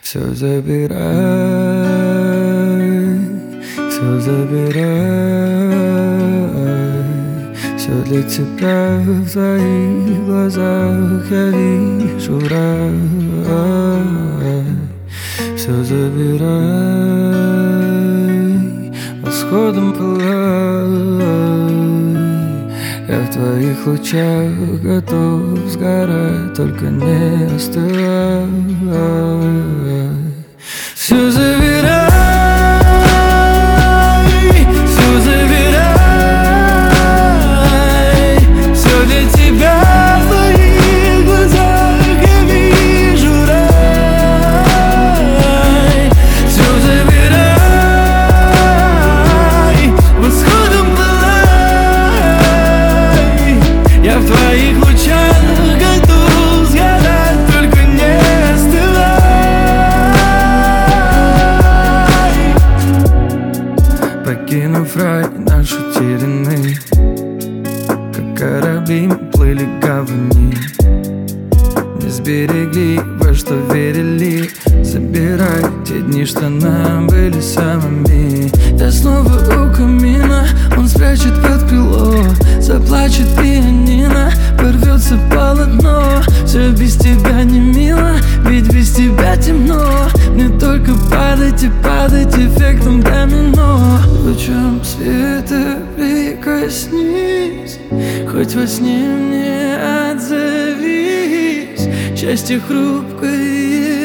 Все забирай, все забирай. Все для тебя в твоих глазах я вижу рай. Все забирай, восходом пылай. Я в твоих лучах готов сгорать, только не остывай. Все забирай, все забирай. Все для тебя в твоих глазах я вижу рай. Все забирай, восходом пылай. Я в твоих лучах готов сгорать, только не остывай. Покинув рай наш утерянный, как корабли мы плыли к гавани. Не сберегли, во что верили. Забирай те дни, что нам были самыми. Я снова у камина, он спрячет под крыло. Заплачет пианино, порвется полотно. Все без тебя не мило, ведь без тебя темно. Мне только падать и падать эффектом домино. Лучом света прикоснись, хоть во сне мне отзовись. Счастье хрупкое